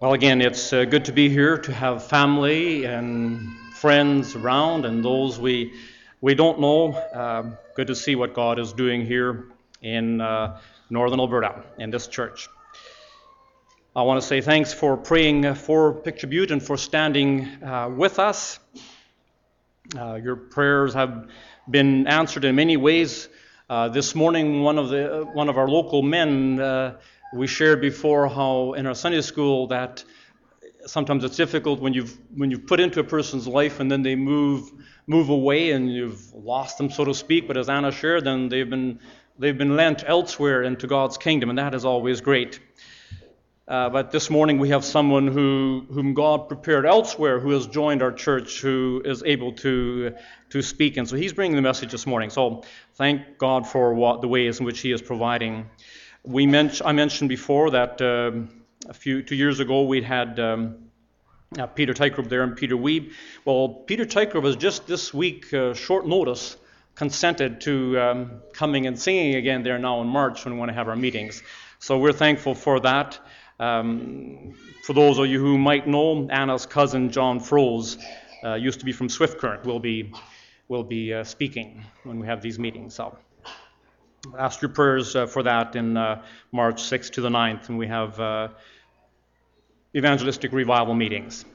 Well, again, it's good to be here, to have family and friends around and those we don't know. Good to see what God is doing here in Northern Alberta in this church. I want to say thanks for praying for Picture Butte and for standing with us. Your prayers have been answered in many ways. This morning, one of our local men, we shared before how in our Sunday school that sometimes it's difficult when you've put into a person's life and then they move away and you've lost them, so to speak. But as Anna shared, then they've been lent elsewhere into God's kingdom, and that is always great. But this morning we have someone whom God prepared elsewhere, who has joined our church, who is able to speak, and so he's bringing the message this morning. So thank God for the ways in which He is providing. I mentioned before that 2 years ago we'd had Peter Tykrop there and Peter Wiebe. Well, Peter Tykrop has just this week, short notice, consented to coming and singing again there now in March when we want to have our meetings. So we're thankful for that. For those of you who might know, Anna's cousin John Froese used to be from Swift Current. Will be speaking when we have these meetings. So ask your prayers for that in March 6th to the 9th, when we have evangelistic revival meetings.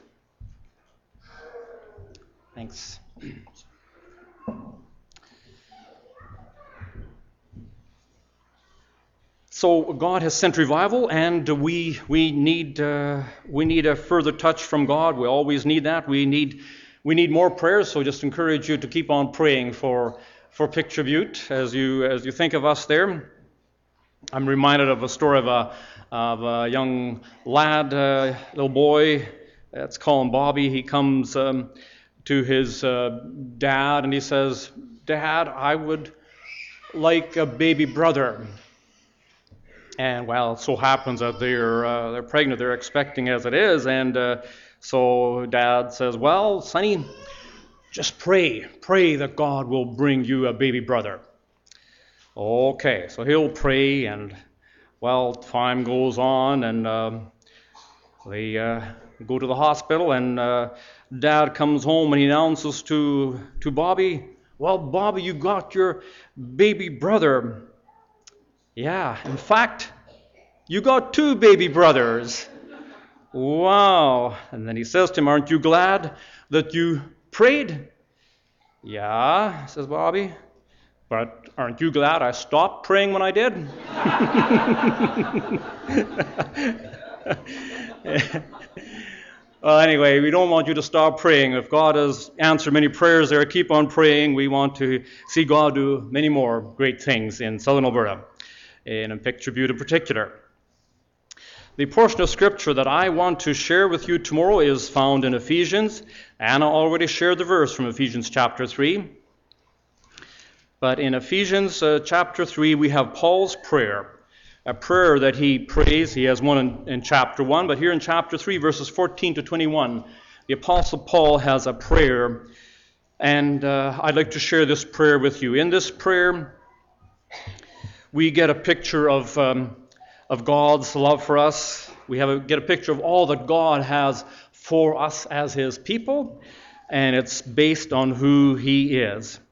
Thanks. So God has sent revival, and we need a further touch from God. We always need that. We need more prayers. So just encourage you to keep on praying for Picture Butte as you think of us there. I'm reminded of a story of a young lad, little boy. Let's call him Bobby. He comes to his dad and he says, "Dad, I would like a baby brother." And well, it so happens that they're pregnant, they're expecting as it is, and so Dad says, "Well, sonny, just pray that God will bring you a baby brother." Okay, so he'll pray, and well, time goes on, and they go to the hospital, and Dad comes home and he announces to Bobby, "Well, Bobby, you got your baby brother." "Yeah, in fact, you got 2 baby brothers." "Wow." And then he says to him, "Aren't you glad that you prayed?" "Yeah," says Bobby, "but aren't you glad I stopped praying when I did?" Well, anyway, we don't want you to stop praying. If God has answered many prayers there, keep on praying. We want to see God do many more great things in Southern Alberta, and in Picture Butte in particular. The portion of Scripture that I want to share with you tomorrow is found in Ephesians. Anna already shared the verse from Ephesians chapter 3. But in Ephesians chapter 3, we have Paul's prayer, a prayer that he prays. He has one in chapter 1, but here in chapter 3, verses 14 to 21, the Apostle Paul has a prayer, and I'd like to share this prayer with you. In this prayer, we get a picture of God's love for us. We get a picture of all that God has for us as His people, and it's based on who He is.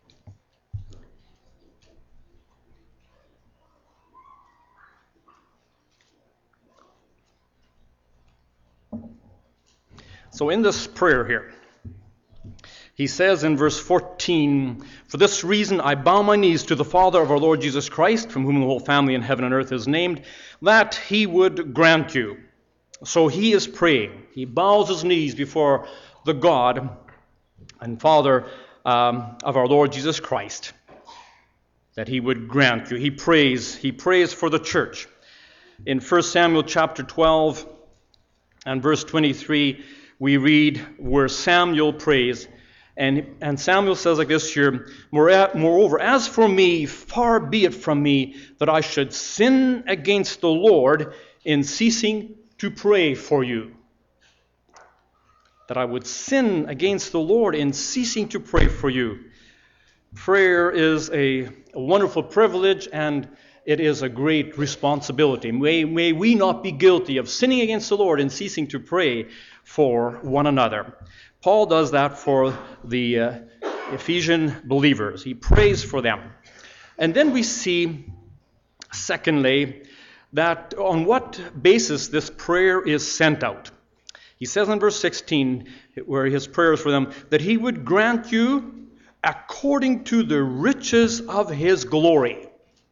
So in this prayer here, he says in verse 14, "For this reason I bow my knees to the Father of our Lord Jesus Christ, from whom the whole family in heaven and earth is named, that He would grant you." So he is praying. He bows his knees before the God and Father of our Lord Jesus Christ, that He would grant you. He prays for the church. In 1 Samuel chapter 12 and verse 23, we read where Samuel prays, and Samuel says like this here, "Moreover, as for me, far be it from me that I should sin against the Lord in ceasing to pray for you." That I would sin against the Lord in ceasing to pray for you. Prayer is a wonderful privilege, and it is a great responsibility. May we not be guilty of sinning against the Lord and ceasing to pray for one another. Paul does that for the Ephesian believers. He prays for them. And then we see, secondly, that on what basis this prayer is sent out. He says in verse 16, where his prayer is for them, that he would grant you according to the riches of his glory.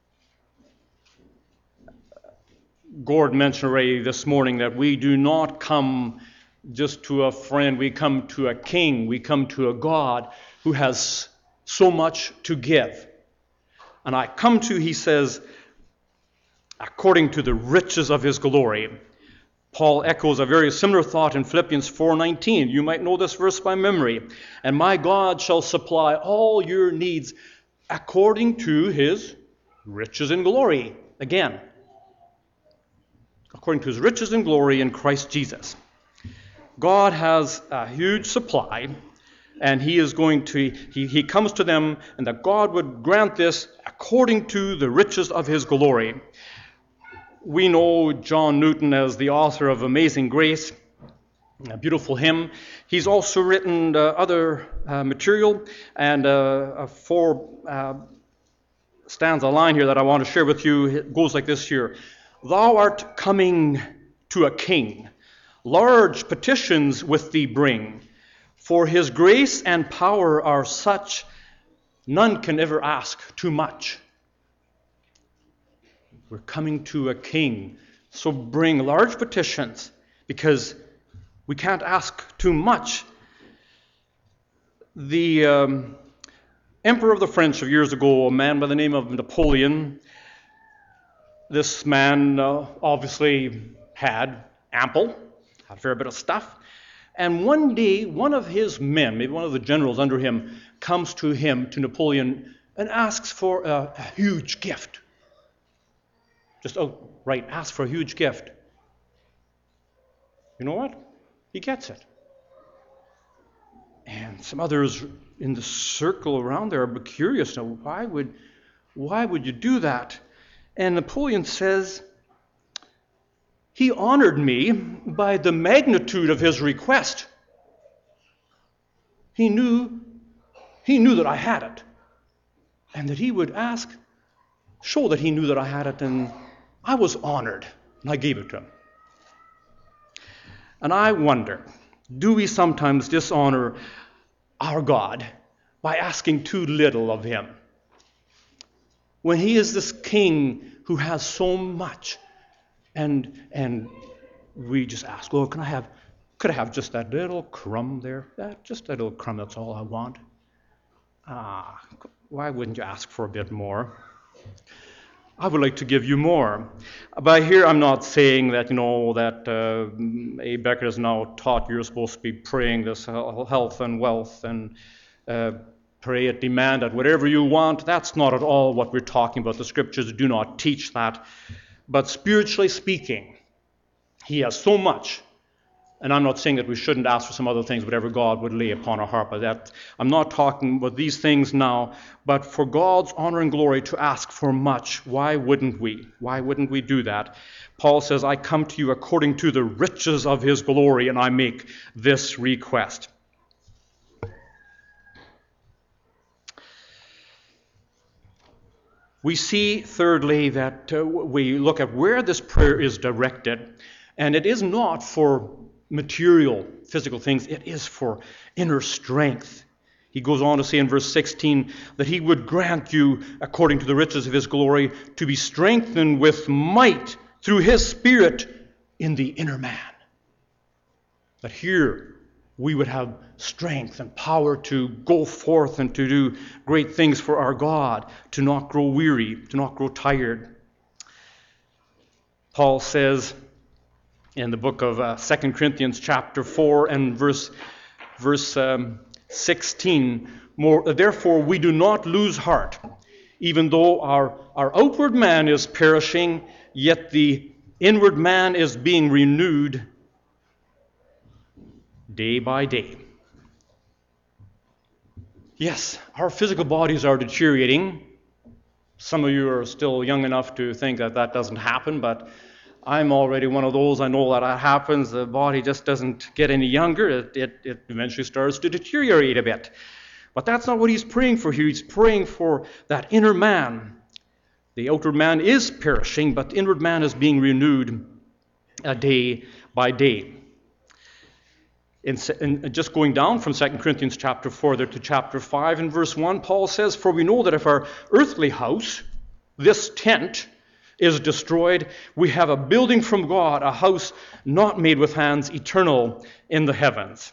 Gord mentioned already this morning that we do not come just to a friend, we come to a king, we come to a God who has so much to give. And I come to, he says, according to the riches of his glory. Paul echoes a very similar thought in Philippians 4:19. You might know this verse by memory. And my God shall supply all your needs according to his riches and glory. Again, according to his riches and glory in Christ Jesus. God has a huge supply, and he is going to, he comes to them, and that God would grant this according to the riches of his glory. We know John Newton as the author of Amazing Grace, a beautiful hymn. He's also written other material, and a four-stanza line here that I want to share with you. It goes like this here. Thou art coming to a king, large petitions with thee bring, for his grace and power are such, none can ever ask too much. We're coming to a king, so bring large petitions, because we can't ask too much. The Emperor of the French of years ago, a man by the name of Napoleon, this man obviously had a fair bit of stuff. And one day, one of his men, maybe one of the generals under him, comes to Napoleon, and asks for a huge gift. Just outright asks for a huge gift. You know what? He gets it. And some others in the circle around there are curious. Now, why would you do that? And Napoleon says, he honored me by the magnitude of his request. He knew that I had it, and that he would ask, show that he knew that I had it, and I was honored, and I gave it to him. And I wonder, do we sometimes dishonor our God by asking too little of him? When he is this king who has so much, and we just ask, oh, could I have just that little crumb there? Just that little crumb, that's all I want. Why wouldn't you ask for a bit more? I would like to give you more. By here, I'm not saying that, A. Beckett has now taught you're supposed to be praying this health and wealth and pray it, demand it, whatever you want. That's not at all what we're talking about. The scriptures do not teach that. But spiritually speaking, he has so much. And I'm not saying that we shouldn't ask for some other things, whatever God would lay upon our heart. But that I'm not talking about these things now. But for God's honor and glory to ask for much, why wouldn't we? Why wouldn't we do that? Paul says, I come to you according to the riches of his glory, and I make this request. We see, thirdly, that we look at where this prayer is directed, and it is not for material, physical things. It is for inner strength. He goes on to say in verse 16 that he would grant you, according to the riches of his glory, to be strengthened with might through his Spirit in the inner man. That here we would have strength and power to go forth and to do great things for our God, to not grow weary, to not grow tired. Paul says in the book of 2 Corinthians chapter 4 and verse 16, therefore we do not lose heart, even though our outward man is perishing, yet the inward man is being renewed day by day. Yes, our physical bodies are deteriorating, Some of you are still young enough to think that that doesn't happen, but I'm already one of those. I know that happens. The body just doesn't get any younger. It eventually starts to deteriorate a bit. But that's not what he's praying for here. He's praying for that inner man. The outer man is perishing, but the inward man is being renewed day by day. And just going down from 2 Corinthians chapter 4 there to chapter 5 in verse 1, Paul says, "For we know that if our earthly house, this tent, is destroyed, we have a building from God, a house not made with hands, eternal in the heavens."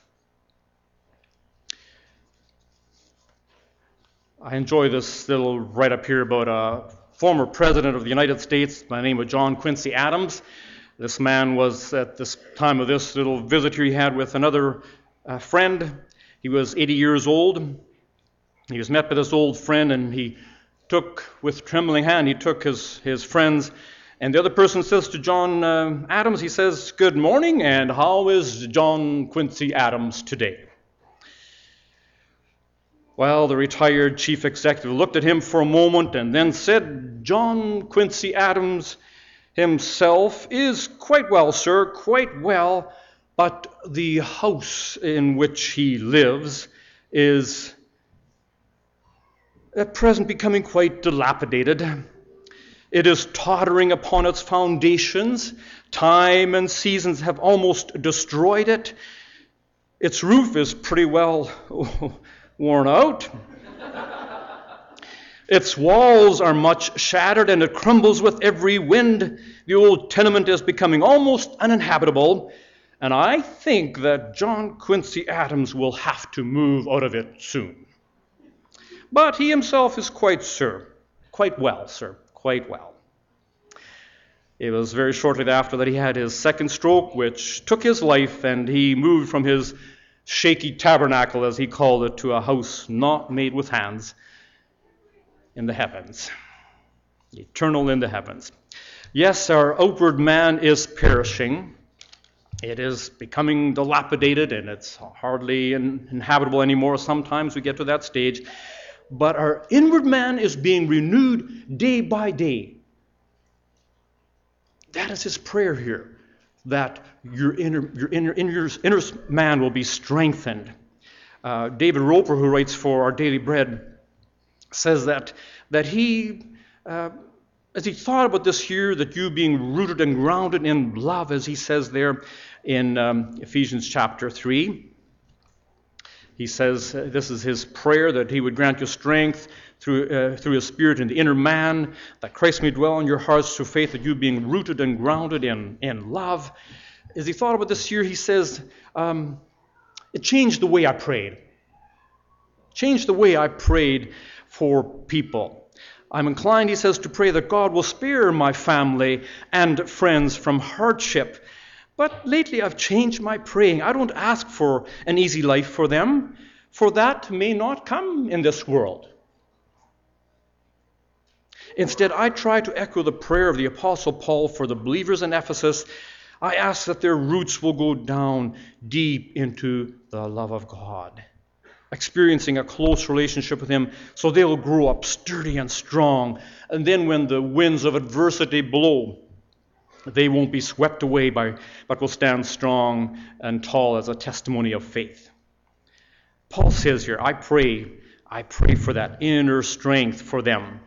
I enjoy this little write-up here about a former president of the United States by the name of John Quincy Adams. This man was, at this time of this little visit here he had with another friend, he was 80 years old. He was met by this old friend, and he took, with trembling hand, he took his friends, and the other person says to John Adams, he says, "Good morning, and how is John Quincy Adams today?" Well, the retired chief executive looked at him for a moment and then said, "John Quincy Adams himself is quite well, sir, quite well, but the house in which he lives is at present becoming quite dilapidated. It is tottering upon its foundations. Time and seasons have almost destroyed it. Its roof is pretty well worn out. Its walls are much shattered, and it crumbles with every wind. The old tenement is becoming almost uninhabitable, and I think that John Quincy Adams will have to move out of it soon. But he himself is quite well, sir, quite well." It was very shortly after that he had his second stroke, which took his life, and he moved from his shaky tabernacle, as he called it, to a house not made with hands in the heavens, eternal in the heavens. Yes, our outward man is perishing. It is becoming dilapidated, and it's hardly inhabitable anymore. Sometimes we get to that stage. But our inward man is being renewed day by day. That is his prayer here, that your inner man will be strengthened. David Roper, who writes for Our Daily Bread, says that he, as he thought about this here, that you being rooted and grounded in love, as he says there in Ephesians chapter 3, he says this is his prayer, that he would grant you strength through his Spirit in the inner man, that Christ may dwell in your hearts through faith, that you being rooted and grounded in love. As he thought about this year, he says, it changed the way I prayed. Changed the way I prayed for people. I'm inclined, he says, to pray that God will spare my family and friends from hardship. But lately I've changed my praying. I don't ask for an easy life for them, for that may not come in this world. Instead, I try to echo the prayer of the Apostle Paul for the believers in Ephesus. I ask that their roots will go down deep into the love of God, experiencing a close relationship with Him, so they'll grow up sturdy and strong. And then when the winds of adversity blow, they won't be swept away but will stand strong and tall as a testimony of faith. Paul says here, I pray for that inner strength for them.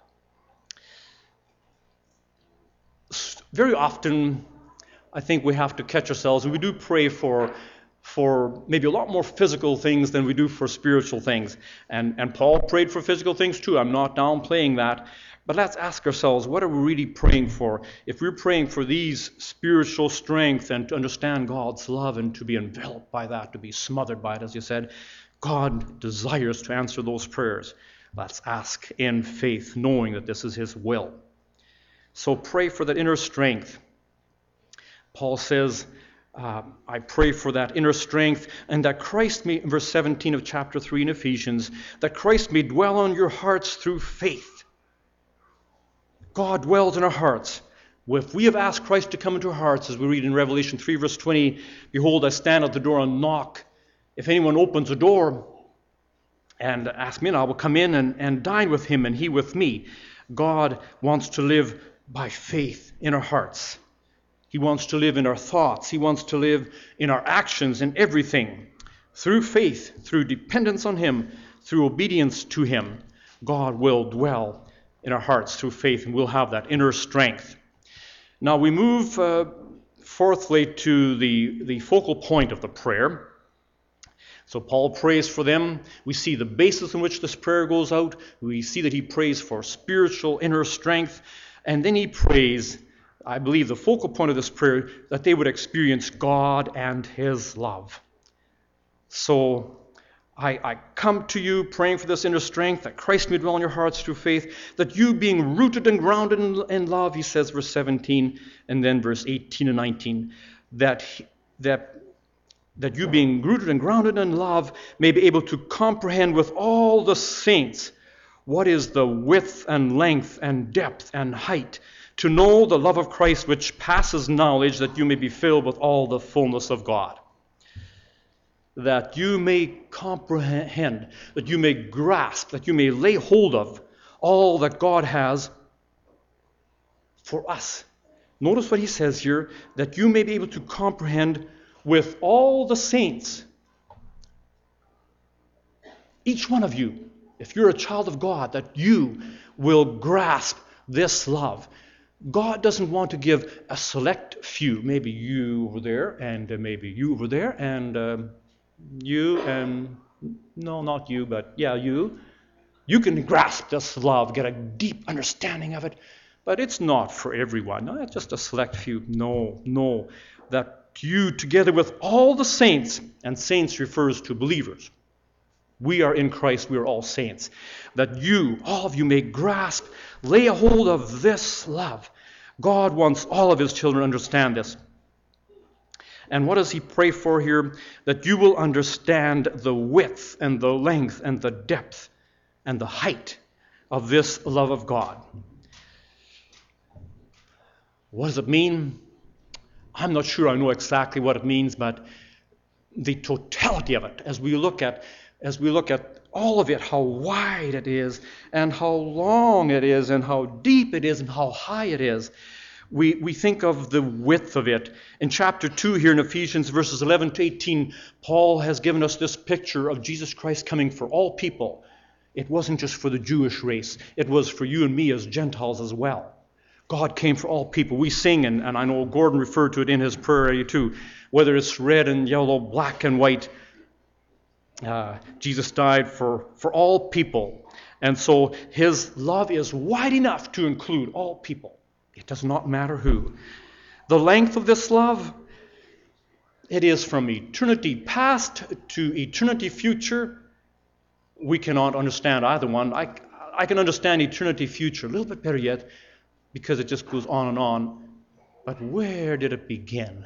Very often, I think we have to catch ourselves, and we do pray for maybe a lot more physical things than we do for spiritual things. And Paul prayed for physical things too. I'm not downplaying that. But let's ask ourselves, what are we really praying for? If we're praying for these spiritual strength and to understand God's love and to be enveloped by that, to be smothered by it, as you said, God desires to answer those prayers. Let's ask in faith, knowing that this is His will. So pray for that inner strength. Paul says, I pray for that inner strength, and that Christ may, verse 17 of chapter 3 in Ephesians, that Christ may dwell on your hearts through faith. God dwells in our hearts. If we have asked Christ to come into our hearts, as we read in Revelation 3 verse 20, behold, I stand at the door and knock. If anyone opens the door and asks me, and I will come in and dine with him and he with me. God wants to live by faith in our hearts. He wants to live in our thoughts. He wants to live in our actions, in everything. Through faith, through dependence on Him, through obedience to Him, God will dwell in our hearts through faith, and we'll have that inner strength. Now we move fourthly to the focal point of the prayer. So Paul prays for them. We see the basis in which this prayer goes out. We see that he prays for spiritual inner strength. And then he prays, I believe the focal point of this prayer, that they would experience God and His love. So I come to you praying for this inner strength, that Christ may dwell in your hearts through faith, that you being rooted and grounded in love, he says, verse 17, and then verse 18 and 19, that you being rooted and grounded in love may be able to comprehend with all the saints what is the width and length and depth and height, to know the love of Christ which passes knowledge, that you may be filled with all the fullness of God. That you may comprehend, that you may grasp, that you may lay hold of all that God has for us. Notice what he says here, that you may be able to comprehend with all the saints. Each one of you, if you're a child of God, that you will grasp this love. God doesn't want to give a select few, maybe you over there, and maybe you over there, and you, and no, not you, but yeah, you. You can grasp this love, get a deep understanding of it, but it's not for everyone. No, it's just a select few. No, that you together with all the saints, and saints refers to believers. We are in Christ, we are all saints. That you, all of you, may grasp, lay a hold of this love. God wants all of His children to understand this. And what does He pray for here? That you will understand the width and the length and the depth and the height of this love of God. What does it mean? I'm not sure I know exactly what it means, but the totality of it, as we look at all of it, how wide it is, and how long it is, and how deep it is, and how high it is, we think of the width of it. In chapter 2 here in Ephesians, verses 11 to 18, Paul has given us this picture of Jesus Christ coming for all people. It wasn't just for the Jewish race. It was for you and me as Gentiles as well. God came for all people. We sing, and I know Gordon referred to it in his prayer too, whether it's red and yellow, black and white, Jesus died for all people. And so His love is wide enough to include all people. It does not matter who. The length of this love, it is from eternity past to eternity future. We cannot understand either one. I can understand eternity future a little bit better yet, because it just goes on and on. But where did it begin?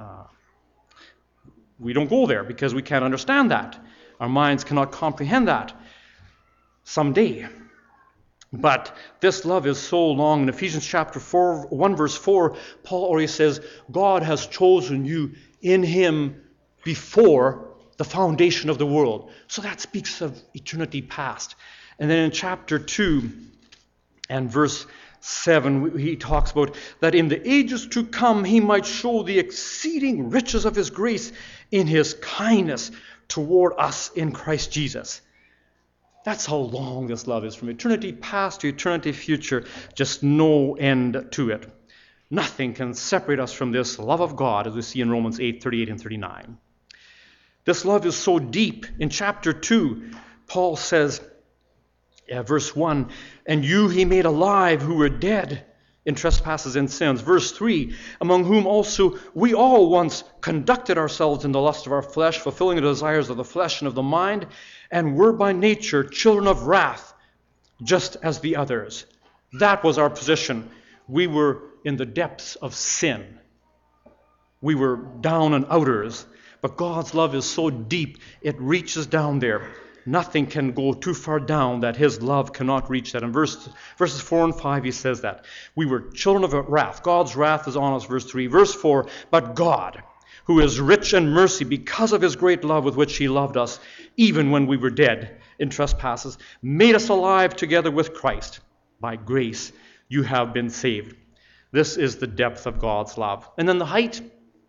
We don't go there because we can't understand that. Our minds cannot comprehend that someday. But this love is so long. In Ephesians chapter 1 verse 4, Paul already says, God has chosen you in Him before the foundation of the world. So that speaks of eternity past. And then in chapter 2 and verse 7, he talks about that in the ages to come He might show the exceeding riches of His grace in His kindness toward us in Christ Jesus. That's how long this love is, from eternity past to eternity future, just no end to it. Nothing can separate us from this love of God, as we see in Romans 8:38 and 39. This love is so deep. In chapter 2, Paul says, verse 1, and you He made alive who were dead in trespasses and sins. Verse 3, among whom also we all once conducted ourselves in the lust of our flesh, fulfilling the desires of the flesh and of the mind, and were by nature children of wrath, just as the others. That was our position. We were in the depths of sin. We were down and outers. But God's love is so deep, it reaches down there. Nothing can go too far down that His love cannot reach that. In verses 4 and 5, he says that. We were children of wrath. God's wrath is on us, verse 3. Verse 4, but God, who is rich in mercy because of His great love with which He loved us, even when we were dead in trespasses, made us alive together with Christ. by grace you have been saved. This is the depth of God's love. And then the height.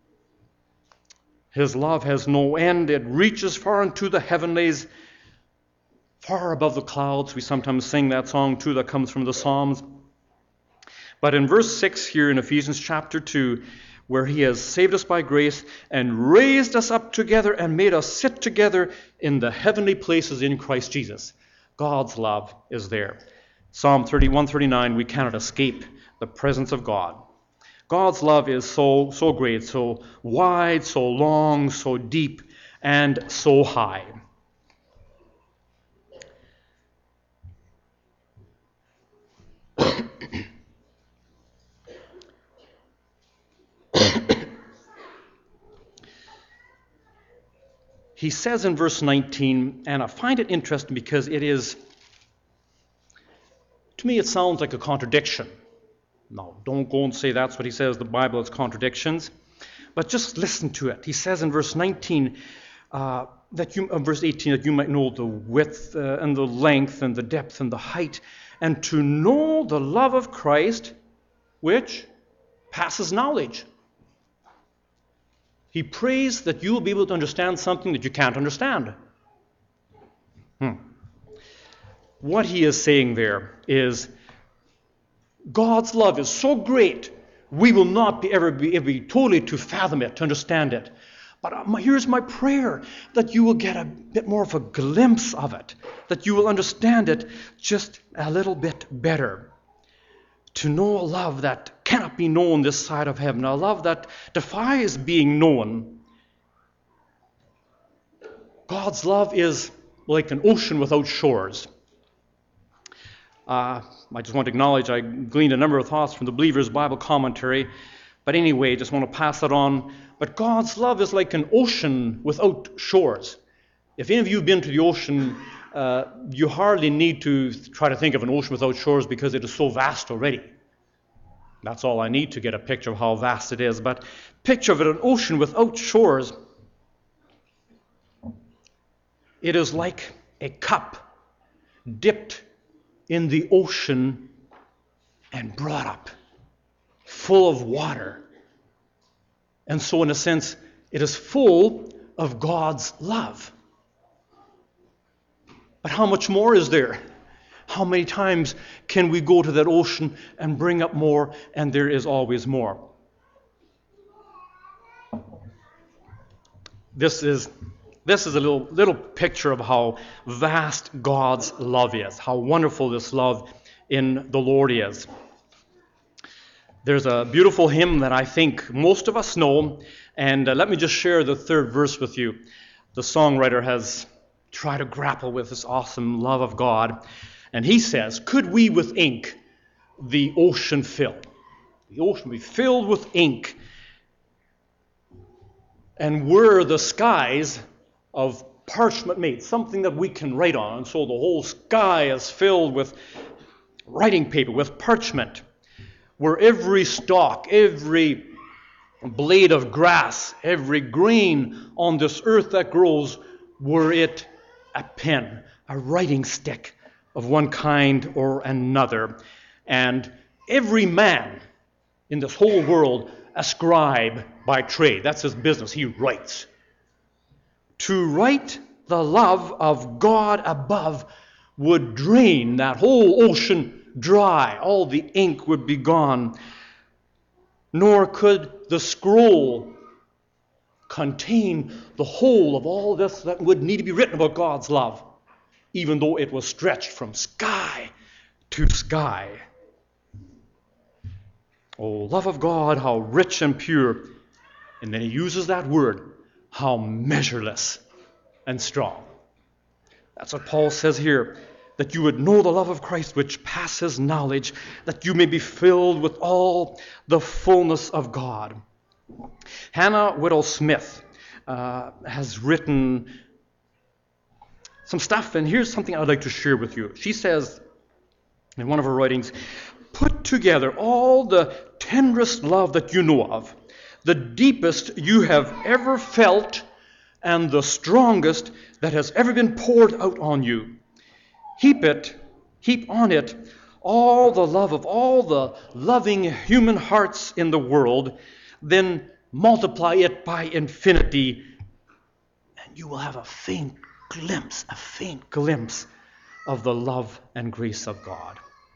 His love has no end. It reaches far into the heavenlies, far above the clouds. We sometimes sing that song too that comes from the Psalms. But in verse 6 here in Ephesians chapter 2, where he has saved us by grace and raised us up together and made us sit together in the heavenly places in Christ Jesus. God's love is there. Psalm 139, we cannot escape the presence of God. God's love is so great, so wide, so long, so deep, and so high. He says in verse 19, and I find it interesting because it is, to me it sounds like a contradiction. No, don't go and say that's what he says, the Bible is contradictions. But just listen to it. He says in verse 19, verse 18, that you might know the width and the length and the depth and the height, and to know the love of Christ, which passes knowledge. He prays that you will be able to understand something that you can't understand. What he is saying there is, God's love is so great, we will not ever be totally to fathom it, to understand it. But here's my prayer, that you will get a bit more of a glimpse of it, that you will understand it just a little bit better. To know a love that cannot be known this side of heaven, a love that defies being known. God's love is like an ocean without shores. I just want to acknowledge I gleaned a number of thoughts from the Believer's Bible Commentary. But anyway, just want to pass that on. But God's love is like an ocean without shores. If any of you have been to the ocean, you hardly need to try to think of an ocean without shores because it is so vast already. That's all I need to get a picture of how vast it is. But picture of it, an ocean without shores. It is like a cup dipped in the ocean and brought up, full of water. And so in a sense, it is full of God's love. But how much more is there? How many times can we go to that ocean and bring up more, and there is always more? This is a little picture of how vast God's love is, how wonderful this love in the Lord is. There's a beautiful hymn that I think most of us know, and let me just share the third verse with you. The songwriter has tried to grapple with this awesome love of God, and he says, could we with ink the ocean fill? The ocean be filled with ink, and were the skies of parchment made, something that we can write on. And so the whole sky is filled with writing paper, with parchment, where every stalk, every blade of grass, every grain on this earth that grows, were it a pen, a writing stick of one kind or another. And every man in this whole world, a scribe by trade. That's his business. He writes. To write the love of God above would drain that whole ocean dry. All the ink would be gone. Nor could the scroll contain the whole of all this that would need to be written about God's love, even though it was stretched from sky to sky. Oh, love of God, how rich and pure. And then he uses that word, how measureless and strong. That's what Paul says here, that you would know the love of Christ which passes knowledge, that you may be filled with all the fullness of God. Hannah Whittle-Smith has written some stuff, and here's something I'd like to share with you. She says in one of her writings, put together all the tenderest love that you know of, the deepest you have ever felt, and the strongest that has ever been poured out on you. Heap on it all the love of all the loving human hearts in the world, then multiply it by infinity, and you will have a faint glimpse of the love and grace of God.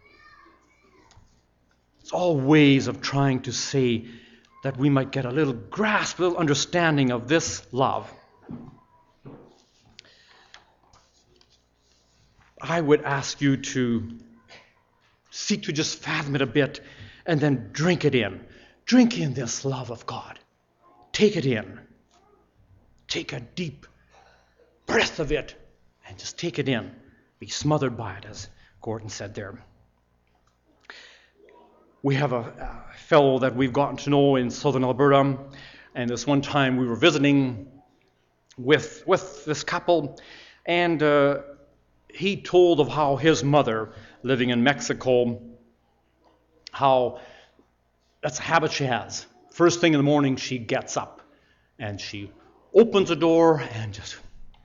It's all ways of trying to say that we might get a little grasp, a little understanding of this love. I would ask you to seek to just fathom it a bit and then drink it in. Drink in this love of God. Take it in. Take a deep breath of it and just take it in. Be smothered by it, as Gordon said there. We have a fellow that we've gotten to know in southern Alberta, and this one time we were visiting with this couple, and he told of how his mother, living in Mexico, how that's a habit she has. First thing in the morning, she gets up and she opens the door and just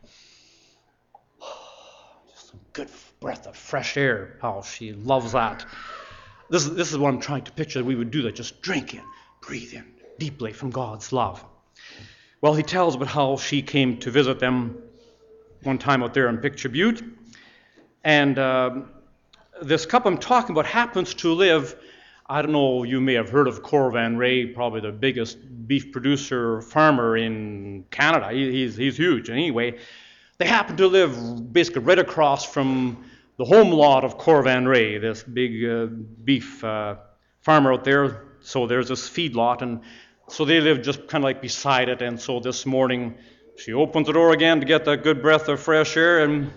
some good breath of fresh air. How she loves that. This is what I'm trying to picture that we would do, that just drink in, breathe in deeply from God's love. Well, he tells about how she came to visit them one time out there in Picture Butte. And this couple I'm talking about happens to live, I don't know, you may have heard of Corvan Ray, probably the biggest beef producer farmer in Canada. He's huge. Anyway, they happen to live basically right across from the home lot of Corvan Ray, this big beef farmer out there. So there's this feed lot, and so they live just kind of like beside it. And so this morning, she opens the door again to get that good breath of fresh air, and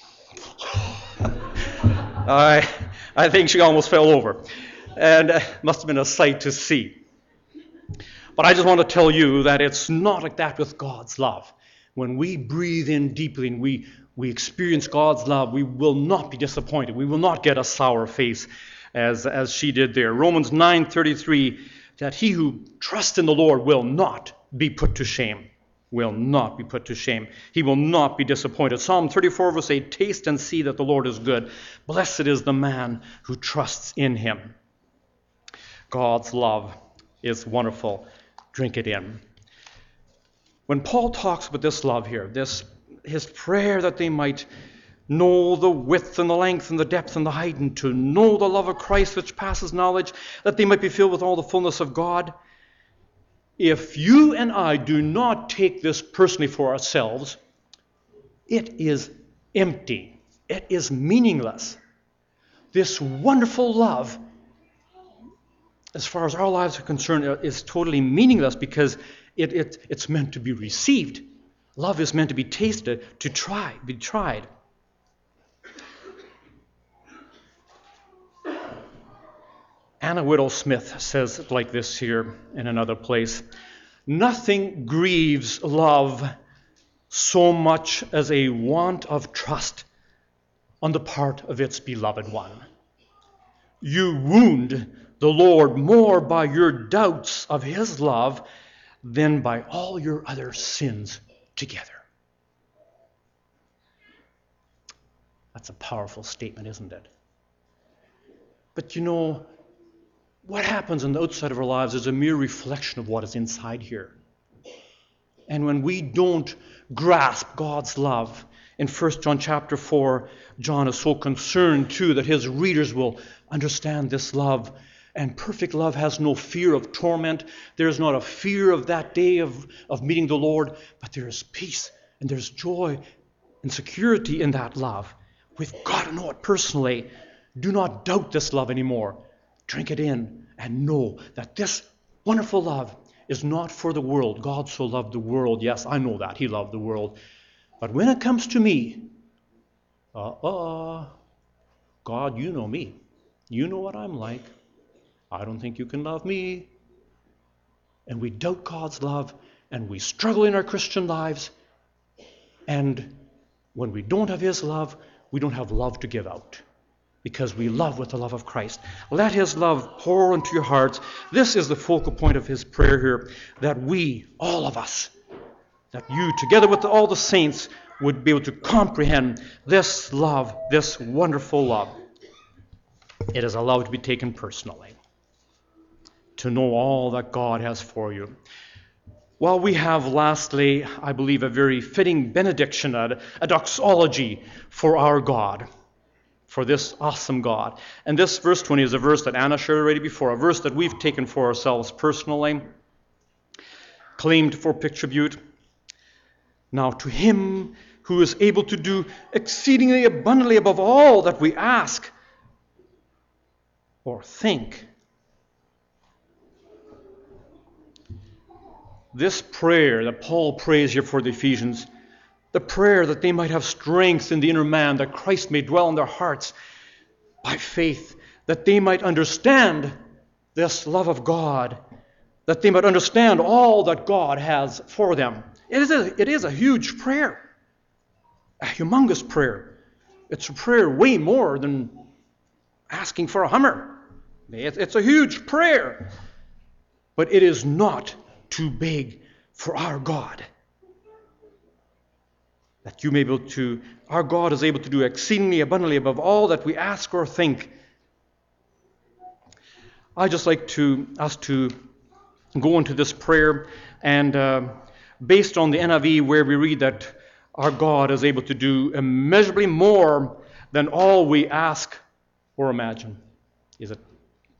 I think she almost fell over. And it must have been a sight to see. But I just want to tell you that it's not like that with God's love. When we breathe in deeply and we experience God's love, we will not be disappointed. We will not get a sour face as she did there. Romans 9:33, that he who trusts in the Lord will not be put to shame. Will not be put to shame. He will not be disappointed. Psalm 34 verse 8, taste and see that the Lord is good. Blessed is the man who trusts in him. God's love is wonderful. Drink it in. When Paul talks about this love here, his prayer that they might know the width and the length and the depth and the height, and to know the love of Christ which passes knowledge, that they might be filled with all the fullness of God. If you and I do not take this personally for ourselves, it is empty. It is meaningless. This wonderful love, as far as our lives are concerned, is totally meaningless because it's meant to be received. Love is meant to be tasted, to be tried. Anna Whittle Smith says it like this here in another place. Nothing grieves love so much as a want of trust on the part of its beloved one. You wound the Lord more by your doubts of his love than by all your other sins together. That's a powerful statement, isn't it? But you know, what happens on the outside of our lives is a mere reflection of what is inside here. And when we don't grasp God's love, in 1 John chapter 4, John is so concerned too that his readers will understand this love. And perfect love has no fear of torment. There is not a fear of that day of meeting the Lord, but there is peace and there's joy and security in that love. We've got to know it personally. Do not doubt this love anymore. Drink it in and know that this wonderful love is not for the world. God so loved the world. Yes, I know that. He loved the world. But when it comes to me, God, you know me. You know what I'm like. I don't think you can love me. And we doubt God's love, and we struggle in our Christian lives. And when we don't have his love, we don't have love to give out, because we love with the love of Christ. Let his love pour into your hearts. This is the focal point of his prayer here, that we, all of us, that you, together with all the saints, would be able to comprehend this love, this wonderful love. it is allowed to be taken personally, to know all that God has for you. Well, we have, lastly, I believe, a very fitting benediction, a doxology for our God, for this awesome God. And this verse 20 is a verse that Anna shared already before, a verse that we've taken for ourselves personally, claimed for Picture Butte. Now to him who is able to do exceedingly abundantly above all that we ask or think. This prayer that Paul prays here for the Ephesians, the prayer that they might have strength in the inner man, that Christ may dwell in their hearts by faith, that they might understand this love of God, that they might understand all that God has for them. It is a huge prayer, a humongous prayer. It's a prayer way more than asking for a Hummer. It's a huge prayer, but it is not too big for our God. That you may be able to, our God is able to do exceedingly abundantly above all that we ask or think. I'd just like us to go into this prayer, and based on the NIV, where we read that our God is able to do immeasurably more than all we ask or imagine. Is it?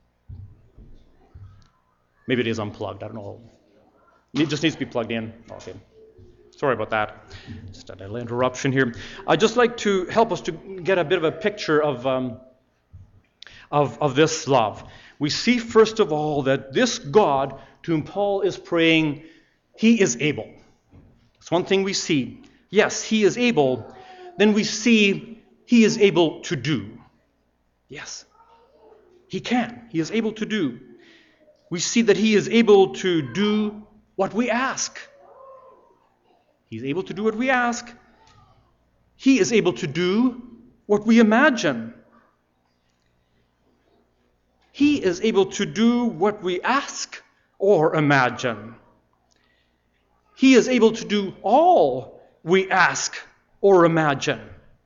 Maybe it is unplugged, I don't know. It just needs to be plugged in. Okay. Sorry about that. Just a little interruption here. I'd just like to help us to get a bit of a picture of this love. We see, first of all, that this God to whom Paul is praying, he is able. That's one thing we see. Yes, he is able. Then we see he is able to do. Yes, he can. He is able to do. We see that he is able to do what we ask. He's able to do what we ask. He is able to do what we imagine. He is able to do what we ask or imagine. He is able to do all we ask or imagine.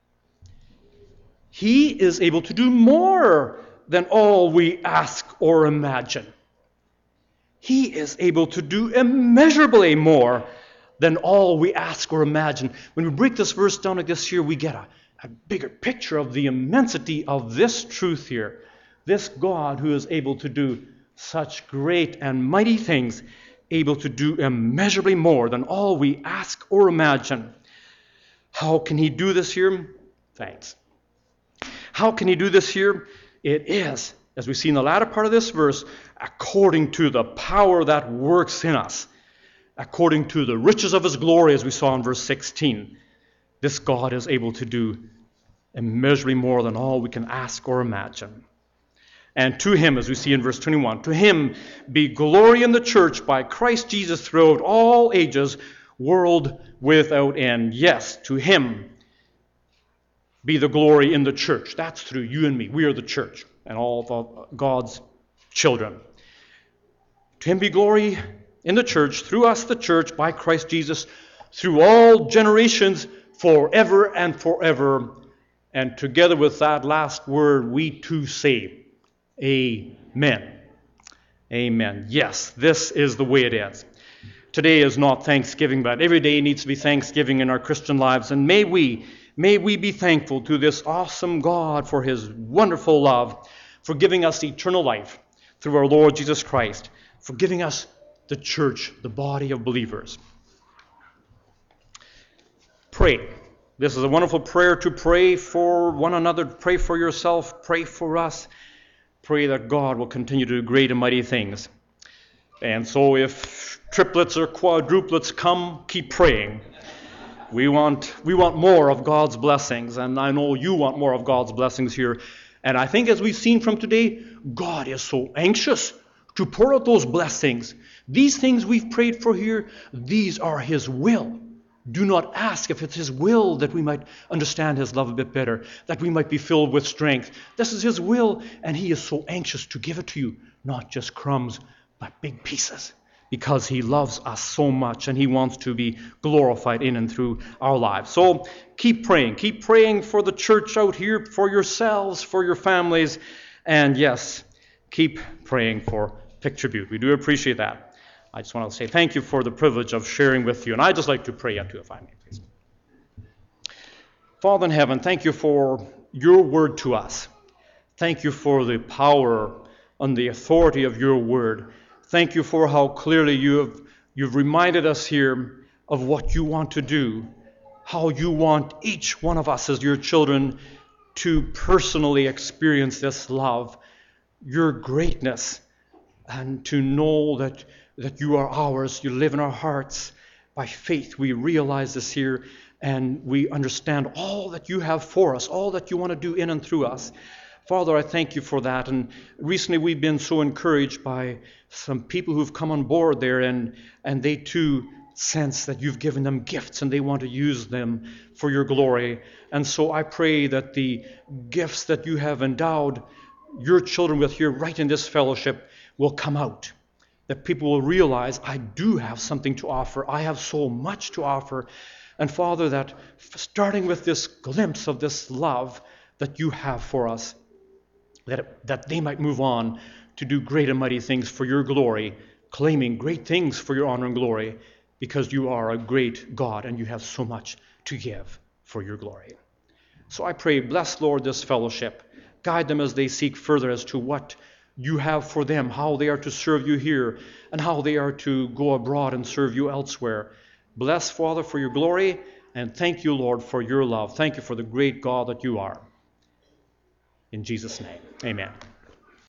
He is able to do more than all we ask or imagine. He is able to do immeasurably more than all we ask or imagine. When we break this verse down like this here, we get a bigger picture of the immensity of this truth here. This God who is able to do such great and mighty things, able to do immeasurably more than all we ask or imagine. How can he do this here? Thanks. How can he do this here? It is, as we see in the latter part of this verse, according to the power that works in us, according to the riches of his glory, as we saw in verse 16. This God is able to do immeasurably more than all we can ask or imagine. And to him, as we see in verse 21, to him be glory in the church by Christ Jesus throughout all ages, world without end. Yes, to him be the glory in the church. That's through you and me. We are the church and all of God's children. To him be glory in the church, through us the church, by Christ Jesus, through all generations, forever and forever. And together with that last word, we too say, Amen. Amen. Yes, this is the way it is. Today is not Thanksgiving, but every day needs to be Thanksgiving in our Christian lives. And may we be thankful to this awesome God for his wonderful love, for giving us eternal life through our Lord Jesus Christ, for giving us the church, the body of believers. Pray. This is a wonderful prayer to pray for one another. Pray for yourself. Pray for us. Pray that God will continue to do great and mighty things. And so if triplets or quadruplets come, keep praying. We want more of God's blessings, and I know you want more of God's blessings here. And I think as we've seen from today, God is so anxious to pour out those blessings. These things we've prayed for here, these are his will. Do not ask if it's his will that we might understand his love a bit better, that we might be filled with strength. This is his will, and he is so anxious to give it to you, not just crumbs, but big pieces, because he loves us so much, and he wants to be glorified in and through our lives. So keep praying for the church out here, for yourselves, for your families, And yes, keep praying for Picture Butte. We do appreciate that. I just want to say thank you for the privilege of sharing with you. And I'd just like to pray too, if I may, please. Father in heaven, thank you for your word to us. Thank you for the power and the authority of your word. Thank you for how clearly you've reminded us here of what you want to do, how you want each one of us as your children to personally experience this love, your greatness, and to know that you are ours, you live in our hearts. By faith, we realize this here, and we understand all that you have for us, all that you want to do in and through us. Father, I thank you for that. And recently we've been so encouraged by some people who've come on board there, and they too sense that you've given them gifts and they want to use them for your glory. And so I pray that the gifts that you have endowed your children with here right in this fellowship will come out. That people will realize, I do have something to offer. I have so much to offer. And Father, that starting with this glimpse of this love that you have for us, that they might move on to do great and mighty things for your glory, claiming great things for your honor and glory, because you are a great God and you have so much to give for your glory. So I pray, bless, Lord, this fellowship. Guide them as they seek further as to what you have for them, how they are to serve you here, and how they are to go abroad and serve you elsewhere. Bless, Father, for your glory, and thank you, Lord, for your love. Thank you for the great God that you are. In Jesus' name, amen.